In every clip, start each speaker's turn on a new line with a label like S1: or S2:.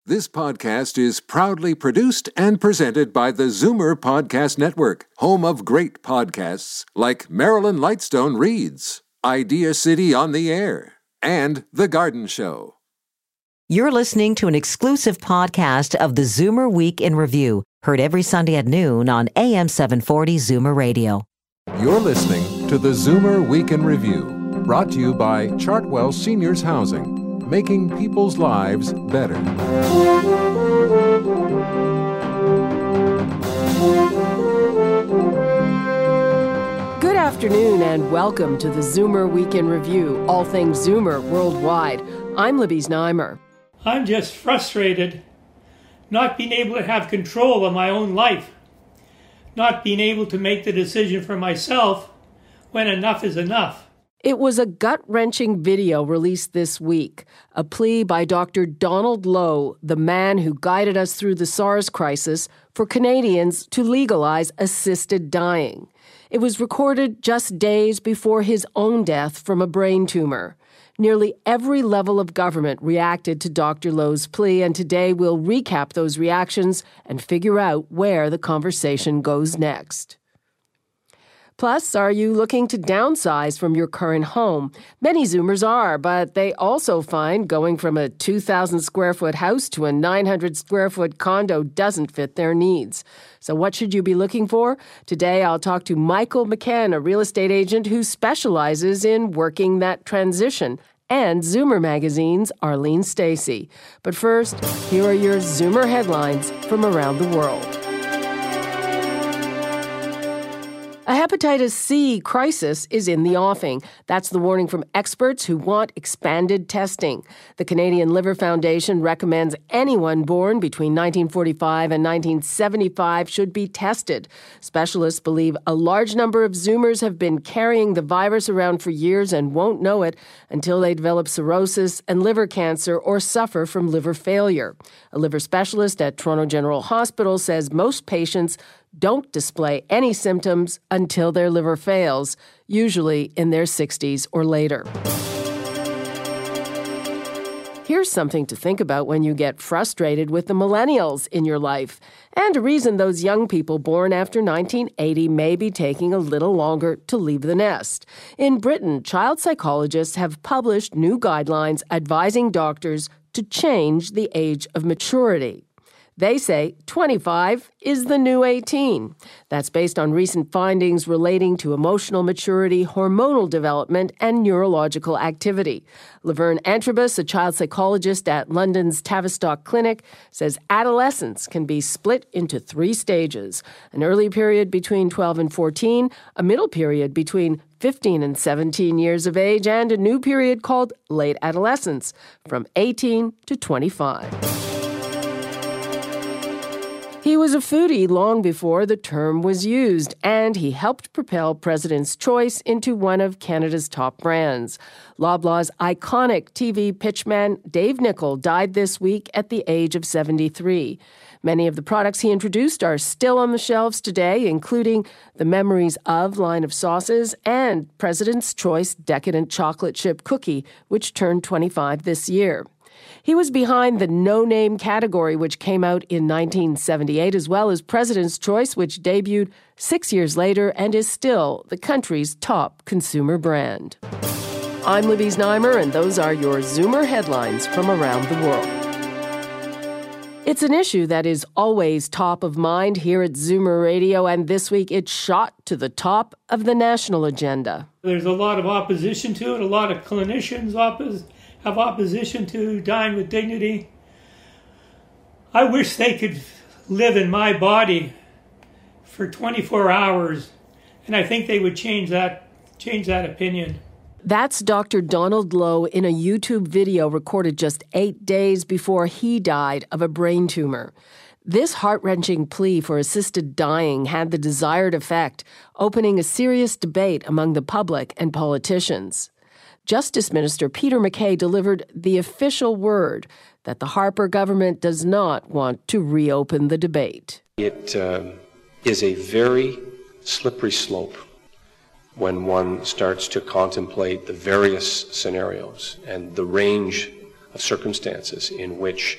S1: This podcast is proudly produced and presented by the Zoomer Podcast Network, home of great podcasts like Marilyn Lightstone Reads, Idea City on the Air, and The Garden Show.
S2: You're listening to an exclusive podcast of the Zoomer Week in Review, heard every Sunday at noon on AM 740 Zoomer Radio.
S1: You're listening to the Zoomer Week in Review, brought to you by Chartwell Seniors Housing, making people's lives better.
S3: Good afternoon and welcome to the Zoomer Week in Review, all things Zoomer worldwide. I'm Libby Znaimer.
S4: I'm just frustrated not being able to have control of my own life, not being able to make the decision for myself when enough is enough.
S3: It was a gut-wrenching video released this week, a plea by Dr. Donald Low, the man who guided us through the SARS crisis, for Canadians to legalize assisted dying. It was recorded just days before his own death from a brain tumor. Nearly every level of government reacted to Dr. Low's plea, and today we'll recap those reactions and figure out where the conversation goes next. Plus, are you looking to downsize from your current home? Many Zoomers are, but they also find going from a 2,000 square foot house to a 900 square foot condo doesn't fit their needs. So what should you be looking for? Today, I'll talk to Michael McCann, a real estate agent who specializes in working that transition, and Zoomer Magazine's Arlene Stacey. But first, here are your Zoomer headlines from around the world. A hepatitis C crisis is in the offing. That's the warning from experts who want expanded testing. The Canadian Liver Foundation recommends anyone born between 1945 and 1975 should be tested. Specialists believe a large number of Zoomers have been carrying the virus around for years and won't know it until they develop cirrhosis and liver cancer or suffer from liver failure. A liver specialist at Toronto General Hospital says most patients don't display any symptoms until their liver fails, usually in their 60s or later. Here's something to think about when you get frustrated with the millennials in your life, and a reason those young people born after 1980 may be taking a little longer to leave the nest. In Britain, child psychologists have published new guidelines advising doctors to change the age of maturity. They say 25 is the new 18. That's based on recent findings relating to emotional maturity, hormonal development, and neurological activity. Laverne Antrobus, a child psychologist at London's Tavistock Clinic, says adolescence can be split into 3 stages: an early period between 12 and 14, a middle period between 15 and 17 years of age, and a new period called late adolescence, from 18 to 25. He was a foodie long before the term was used, and he helped propel President's Choice into one of Canada's top brands. Loblaws' iconic TV pitchman Dave Nichol died this week at the age of 73. Many of the products he introduced are still on the shelves today, including the Memories of line of sauces and President's Choice Decadent Chocolate Chip Cookie, which turned 25 this year. He was behind the no-name category, which came out in 1978, as well as President's Choice, which debuted 6 years later and is still the country's top consumer brand. I'm Libby Znaimer, and those are your Zoomer headlines from around the world. It's an issue that is always top of mind here at Zoomer Radio, and this week it shot to the top of the national agenda.
S4: There's a lot of opposition to it. A lot of clinicians have opposition to dying with dignity. I wish they could live in my body for 24 hours, and I think they would change that opinion.
S3: That's Dr. Donald Low in a YouTube video recorded just 8 days before he died of a brain tumor. This heart-wrenching plea for assisted dying had the desired effect, opening a serious debate among the public and politicians. Justice Minister Peter MacKay delivered the official word that the Harper government does not want to reopen the debate.
S5: It is a very slippery slope when one starts to contemplate the various scenarios and the range of circumstances in which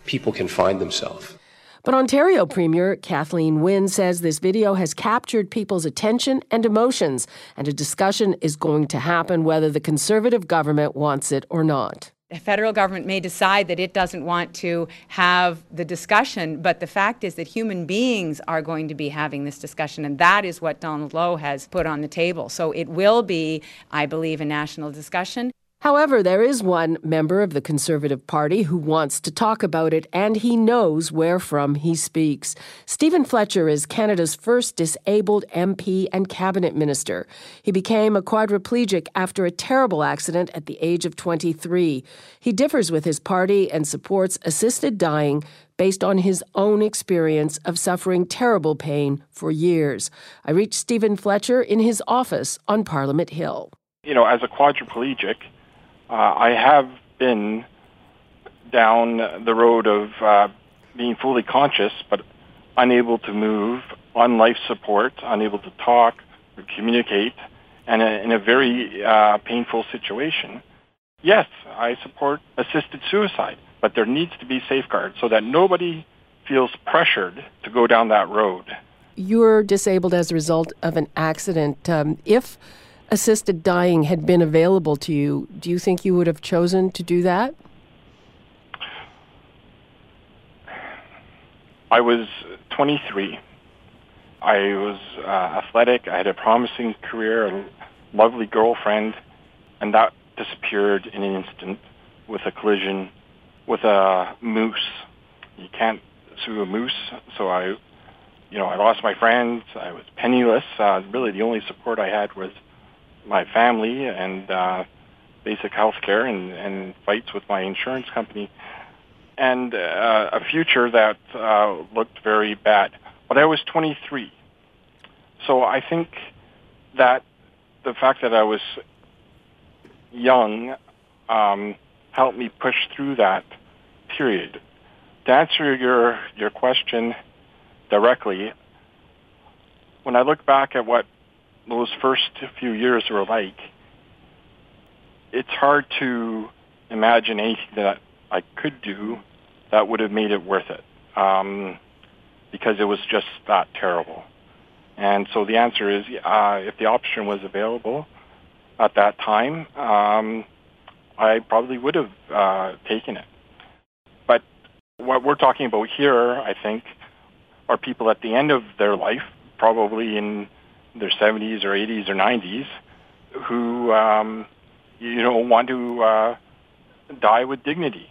S5: people can find themselves.
S3: But Ontario Premier Kathleen Wynne says this video has captured people's attention and emotions, and a discussion is going to happen whether the Conservative government wants it or not.
S6: The federal government may decide that it doesn't want to have the discussion, but the fact is that human beings are going to be having this discussion, and that is what Donald Lowe has put on the table. So it will be, I believe, a national discussion.
S3: However, there is one member of the Conservative Party who wants to talk about it, and he knows wherefrom he speaks. Stephen Fletcher is Canada's first disabled MP and cabinet minister. He became a quadriplegic after a terrible accident at the age of 23. He differs with his party and supports assisted dying based on his own experience of suffering terrible pain for years. I reached Stephen Fletcher in his office on Parliament Hill.
S7: You know, as a quadriplegic, I have been down the road of being fully conscious but unable to move, on life support, unable to talk or communicate, and in a very painful situation. Yes, I support assisted suicide, but there needs to be safeguards so that nobody feels pressured to go down that road.
S3: You're disabled as a result of an accident. If assisted dying had been available to you, do you think you would have chosen to do that?
S7: I was 23. I was athletic. I had a promising career, a lovely girlfriend, and that disappeared in an instant with a collision with a moose. You can't sue a moose, so I lost my friends. I was penniless. Really, the only support I had was my family and basic health care and fights with my insurance company, and a future that looked very bad. But I was 23. So I think that the fact that I was young helped me push through that period. To answer your question directly, when I look back at what those first few years were like, it's hard to imagine anything that I could do that would have made it worth it, because it was just that terrible. And so the answer is, if the option was available at that time, I probably would have taken it. But what we're talking about here, I think, are people at the end of their life, probably in their 70s or 80s or 90s, who want to die with dignity.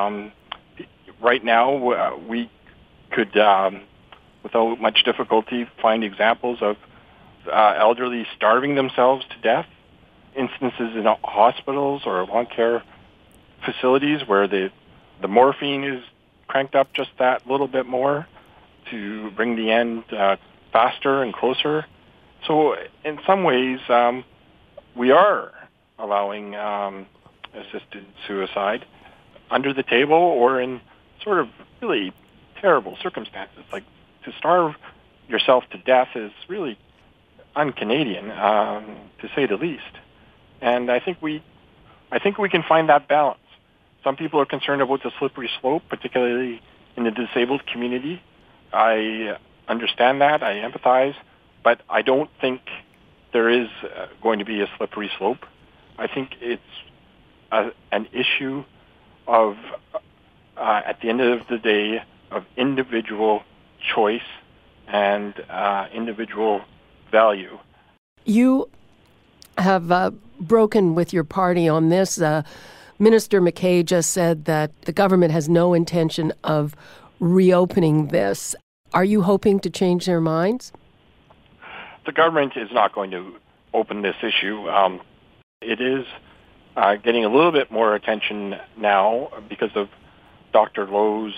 S7: Right now, we could, without much difficulty, find examples of elderly starving themselves to death, instances in hospitals or long care facilities where the morphine is cranked up just that little bit more to bring the end faster and closer. So in some ways, we are allowing assisted suicide under the table or in sort of really terrible circumstances. Like, to starve yourself to death is really un-Canadian, to say the least. And I think we can find that balance. Some people are concerned about the slippery slope, particularly in the disabled community. I understand that. I empathize. But I don't think there is going to be a slippery slope. I think it's an issue of, at the end of the day, of individual choice and individual value. You have broken with your party on this. Minister MacKay just said that the government has no intention of reopening this. Are you hoping to change their minds? The government is not going to open this issue. It is getting a little bit more attention now because of Dr. Lowe's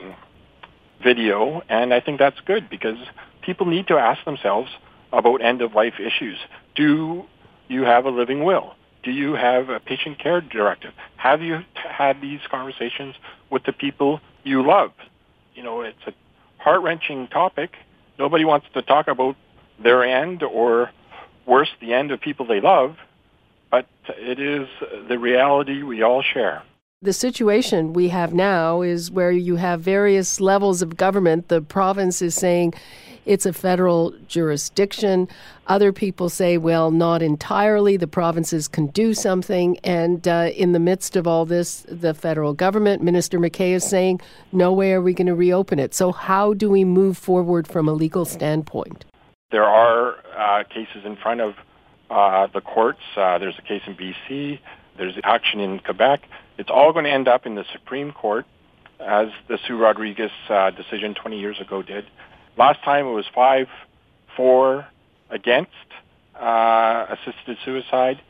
S7: video, and I think that's good because people need to ask themselves about end-of-life issues. Do you have a living will? Do you have a patient care directive? Have you had these conversations with the people you love? You know, it's a heart-wrenching topic. Nobody wants to talk about their end or, worse, the end of people they love, but it is the reality we all share.
S3: The situation we have now is where you have various levels of government. The province is saying it's a federal jurisdiction. Other people say, well, not entirely. The provinces can do something. And in the midst of all this, the federal government, Minister MacKay, is saying, no way are we going to reopen it. So how do we move forward from a legal standpoint?
S7: There are cases in front of the courts. There's a case in BC. There's action in Quebec. It's all going to end up in the Supreme Court, as the Sue Rodriguez decision 20 years ago did. Last time it was 5-4 against assisted suicide.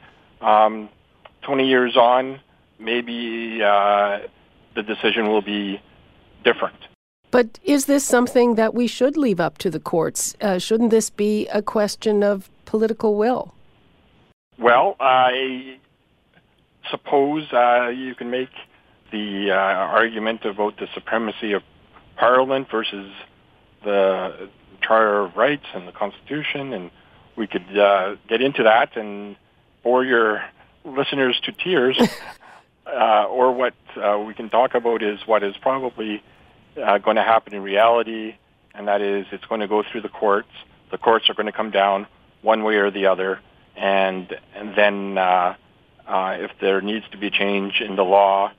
S7: 20 years on, maybe the decision will be different.
S3: But is this something that we should leave up to the courts? Shouldn't this be a question of political will?
S7: Well, I suppose you can make the argument about the supremacy of Parliament versus the Charter of Rights and the Constitution, and we could get into that and bore your listeners to tears. Or what we can talk about is what is probably going to happen in reality, and that is it's going to go through the courts. The courts are going to come down one way or the other, and then if there needs to be a change in the law,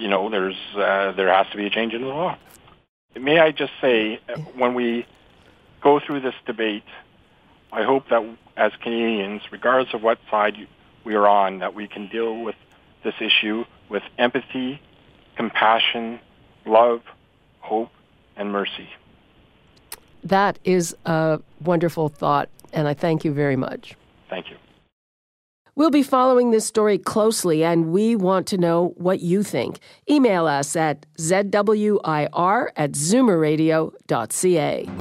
S7: there has to be a change in the law. May I just say, when we go through this debate, I hope that as Canadians, regardless of what side we are on, that we can deal with this issue with empathy, compassion, love, hope, and mercy.
S3: That is a wonderful thought, and I thank you very much.
S7: Thank you.
S3: We'll be following this story closely, and we want to know what you think. Email us at zwir@zoomerradio.ca.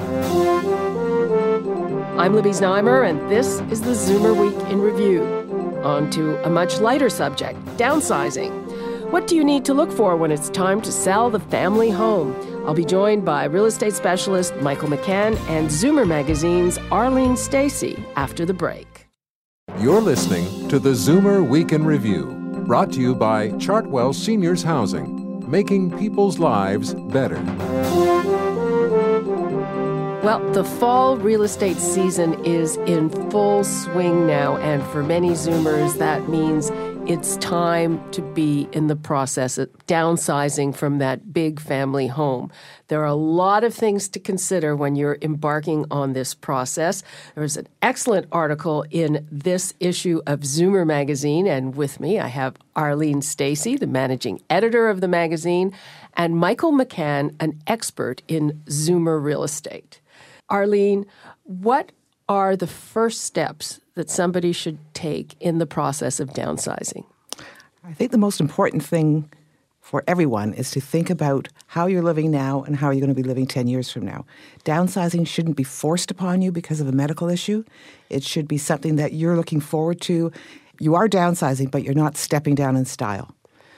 S3: I'm Libby Znaimer, and this is the Zoomer Week in Review. On to a much lighter subject, downsizing. What do you need to look for when it's time to sell the family home? I'll be joined by real estate specialist Michael McCann and Zoomer Magazine's Arlene Stacey after the break.
S1: You're listening to the Zoomer Week in Review, brought to you by Chartwell Seniors Housing, making people's lives better.
S3: Well, the fall real estate season is in full swing now, and for many Zoomers, that means it's time to be in the process of downsizing from that big family home. There are a lot of things to consider when you're embarking on this process. There's an excellent article in this issue of Zoomer Magazine, and with me I have Arlene Stacey, the managing editor of the magazine, and Michael McCann, an expert in Zoomer real estate. Arlene, what are the first steps that somebody should take in the process of downsizing?
S8: I think the most important thing for everyone is to think about how you're living now and how you're going to be living 10 years from now. Downsizing shouldn't be forced upon you because of a medical issue. It should be something that you're looking forward to. You are downsizing, but you're not stepping down in style.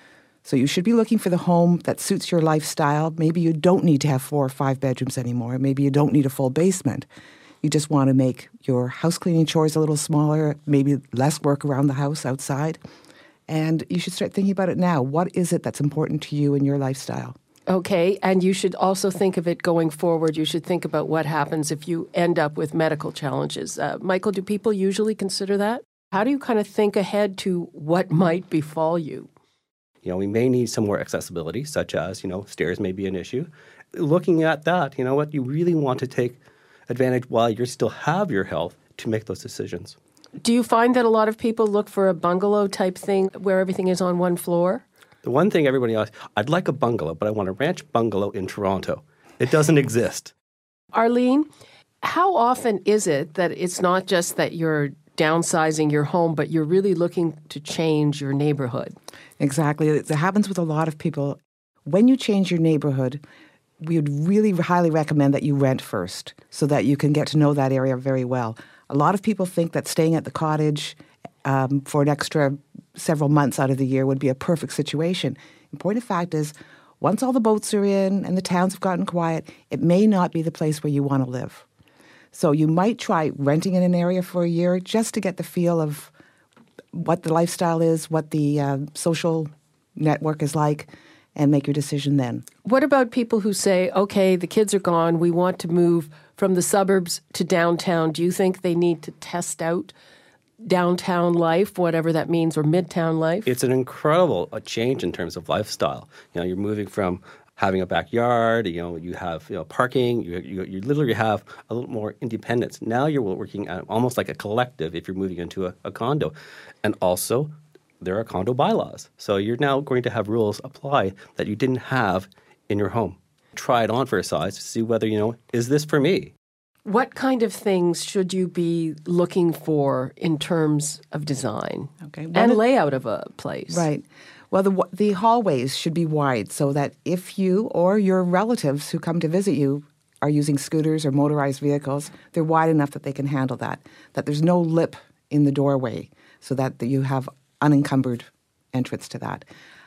S8: So you should be looking for the home that suits your lifestyle. Maybe you don't need to have 4 or 5 bedrooms anymore. Maybe you don't need a full basement. You just want to make your house cleaning chores a little smaller, maybe less work around the house outside. And you should start thinking about it now. What is it that's important to you in your lifestyle?
S3: Okay, and you should also think of it going forward. You should think about what happens if you end up with medical challenges. Michael, do people usually consider that? How do you kind of think ahead to what might befall you?
S9: We may need some more accessibility, such as, stairs may be an issue. Looking at that, you really want to take advantage while you still have your health to make those decisions.
S3: Do you find that a lot of people look for a bungalow type thing where everything is on one floor?
S9: The one thing everybody asks, I'd like a bungalow, but I want a ranch bungalow in Toronto. It doesn't exist.
S3: Arlene, how often is it that it's not just that you're downsizing your home, but you're really looking to change your neighborhood?
S8: Exactly. It happens with a lot of people. When you change your neighborhood, we would really highly recommend that you rent first so that you can get to know that area very well. A lot of people think that staying at the cottage for an extra several months out of the year would be a perfect situation. The point of fact is, once all the boats are in and the towns have gotten quiet, it may not be the place where you want to live. So you might try renting in an area for a year just to get the feel of what the lifestyle is, what the social network is like, and make your decision then.
S3: What about people who say, okay, the kids are gone, we want to move from the suburbs to downtown? Do you think they need to test out downtown life, whatever that means, or midtown life?
S9: It's an incredible change in terms of lifestyle. You're moving from having a backyard, you have parking, you literally have a little more independence. Now you're working at almost like a collective if you're moving into a condo. And also, there are condo bylaws. So you're now going to have rules apply that you didn't have in your home. Try it on for a size to see whether, is this for me?
S3: What kind of things should you be looking for in terms of design and layout of a place?
S8: Right. Well, the hallways should be wide so that if you or your relatives who come to visit you are using scooters or motorized vehicles, they're wide enough that they can handle that there's no lip in the doorway so that you have unencumbered entrance to that.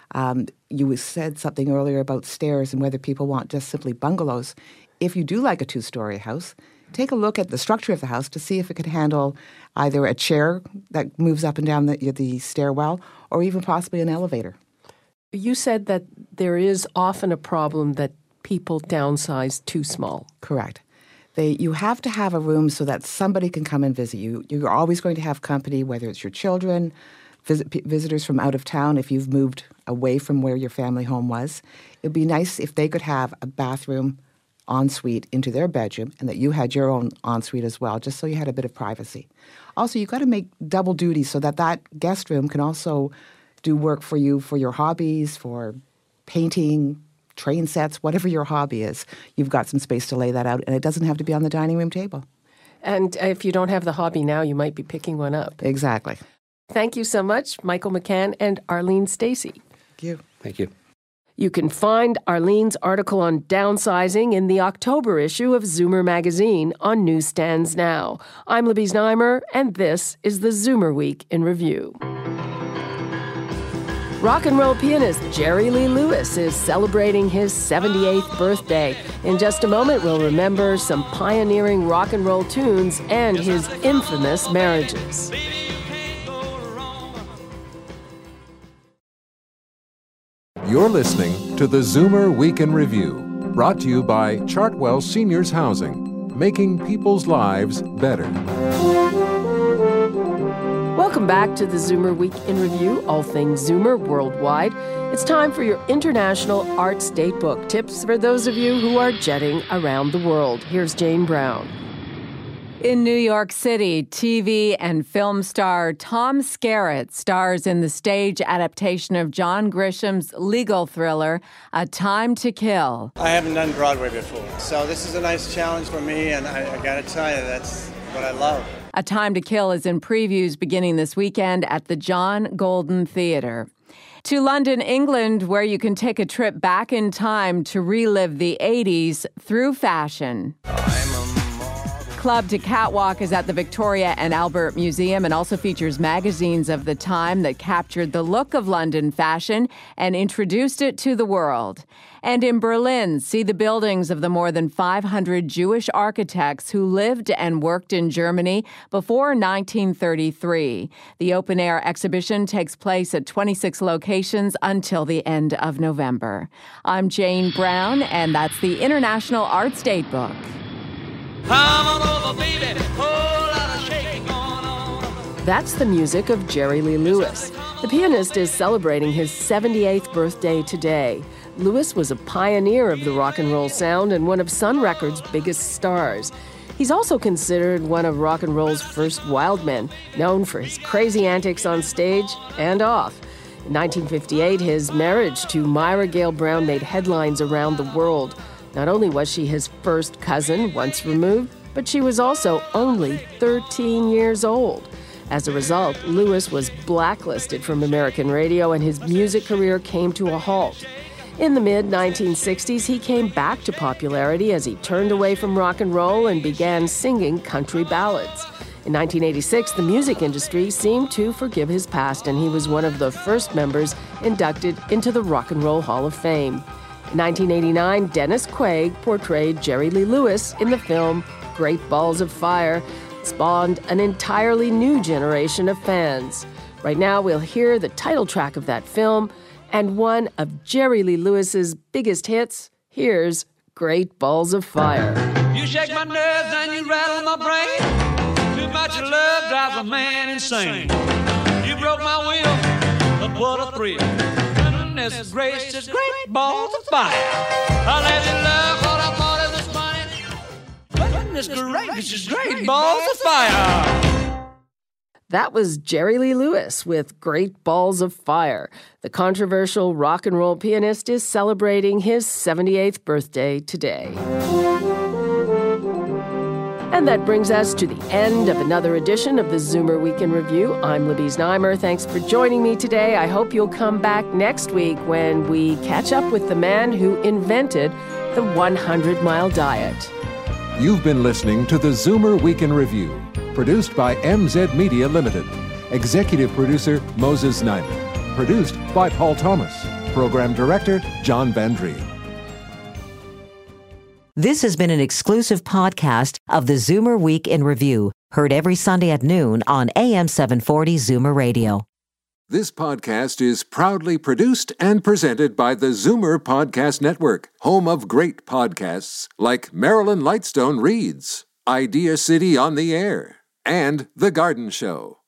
S8: You said something earlier about stairs and whether people want just simply bungalows. If you do like a 2-story house, take a look at the structure of the house to see if it can handle either a chair that moves up and down the stairwell or even possibly an elevator.
S3: You said that there is often a problem that people downsize too small.
S8: Correct. You have to have a room so that somebody can come and visit you. You're always going to have company, whether it's your children, visitors from out of town, if you've moved away from where your family home was. It would be nice if they could have a bathroom ensuite into their bedroom and that you had your own ensuite as well, just so you had a bit of privacy. Also, you've got to make double duty so that guest room can also do work for you for your hobbies, for painting, train sets, whatever your hobby is. You've got some space to lay that out, and it doesn't have to be on the dining room table.
S3: And if you don't have the hobby now, you might be picking one up.
S8: Exactly.
S3: Thank you so much, Michael McCann and Arlene Stacey.
S8: Thank you.
S9: Thank you.
S3: You can find Arlene's article on downsizing in the October issue of Zoomer magazine on newsstands now. I'm Libby Znaimer, and this is the Zoomer Week in Review. Rock and roll pianist Jerry Lee Lewis is celebrating his 78th birthday. In just a moment, we'll remember some pioneering rock and roll tunes and his infamous marriages.
S1: You're listening to the Zoomer Week in Review, brought to you by Chartwell Seniors Housing, making people's lives better.
S3: Welcome back to the Zoomer Week in Review, all things Zoomer worldwide. It's time for your International Arts Datebook tips for those of you who are jetting around the world. Here's Jane Brown.
S6: In New York City, TV and film star Tom Skerritt stars in the stage adaptation of John Grisham's legal thriller, A Time to Kill.
S10: I haven't done Broadway before, so this is a nice challenge for me, and I got to tell you, that's what I love.
S6: A Time to Kill is in previews beginning this weekend at the John Golden Theatre. To London, England, where you can take a trip back in time to relive the 80s through fashion. Club to Catwalk is at the Victoria and Albert Museum and also features magazines of the time that captured the look of London fashion and introduced it to the world. And in Berlin, see the buildings of the more than 500 Jewish architects who lived and worked in Germany before 1933. The open-air exhibition takes place at 26 locations until the end of November. I'm Jane Brown, and that's the International Arts Datebook.
S3: That's the music of Jerry Lee Lewis. The pianist is celebrating his 78th birthday today. Lewis was a pioneer of the rock and roll sound and one of Sun Records' biggest stars. He's also considered one of rock and roll's first wild men, known for his crazy antics on stage and off. In 1958, his marriage to Myra Gale Brown made headlines around the world. Not only was she his first cousin once removed, but she was also only 13 years old. As a result, Lewis was blacklisted from American radio and his music career came to a halt. In the mid-1960s, he came back to popularity as he turned away from rock and roll and began singing country ballads. In 1986, the music industry seemed to forgive his past, and he was one of the first members inducted into the Rock and Roll Hall of Fame. In 1989, Dennis Quaid portrayed Jerry Lee Lewis in the film Great Balls of Fire, spawned an entirely new generation of fans. Right now, we'll hear the title track of that film And one of Jerry Lee Lewis's biggest hits, here's Great Balls of Fire.
S11: You shake my nerves and you rattle my brain. Too much love drives a man insane. You broke my will, but what a thrill. Goodness gracious, great balls of fire. I let you love what I thought it was funny. Goodness gracious, great balls of fire.
S3: That was Jerry Lee Lewis with Great Balls of Fire. The controversial rock and roll pianist is celebrating his 78th birthday today. And that brings us to the end of another edition of the Zoomer Week in Review. I'm Libby Znaimer. Thanks for joining me today. I hope you'll come back next week when we catch up with the man who invented the 100-mile diet.
S1: You've been listening to the Zoomer Week in Review, produced by MZ Media Limited. Executive producer Moses Znaimer. Produced by Paul Thomas. Program director John Van Dreen.
S2: This has been an exclusive podcast of the Zoomer Week in Review, heard every Sunday at noon on AM 740 Zoomer Radio.
S1: This podcast is proudly produced and presented by the Zoomer Podcast Network, home of great podcasts like Marilyn Lightstone Reads, Idea City on the Air, and The Garden Show.